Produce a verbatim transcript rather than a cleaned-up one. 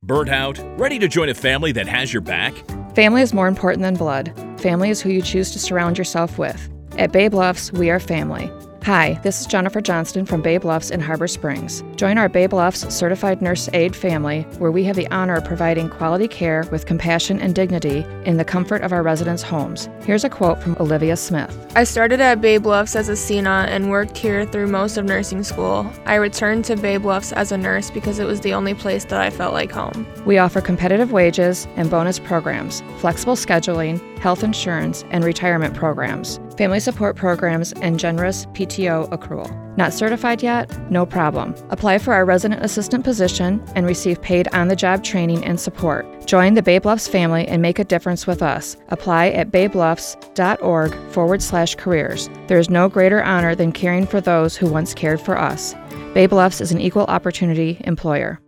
Burnt out? Ready to join a family that has your back? Family is more important than blood. Family is who you choose to surround yourself with. At Bay Bluffs, we are family. Hi, this is Jennifer Johnston from Bay Bluffs in Harbor Springs. Join our Bay Bluffs Certified Nurse Aide family, where we have the honor of providing quality care with compassion and dignity in the comfort of our residents' homes. Here's a quote from Olivia Smith. I started at Bay Bluffs as a C N A and worked here through most of nursing school. I returned to Bay Bluffs as a nurse because it was the only place that I felt like home. We offer competitive wages and bonus programs, flexible scheduling, health insurance, and retirement programs, family support programs, and generous P T O accrual. Not certified yet? No problem. Apply for our resident assistant position and receive paid on-the-job training and support. Join the Bay Bluffs family and make a difference with us. Apply at baybluffs.org forward slash careers. There is no greater honor than caring for those who once cared for us. Bay Bluffs is an equal opportunity employer.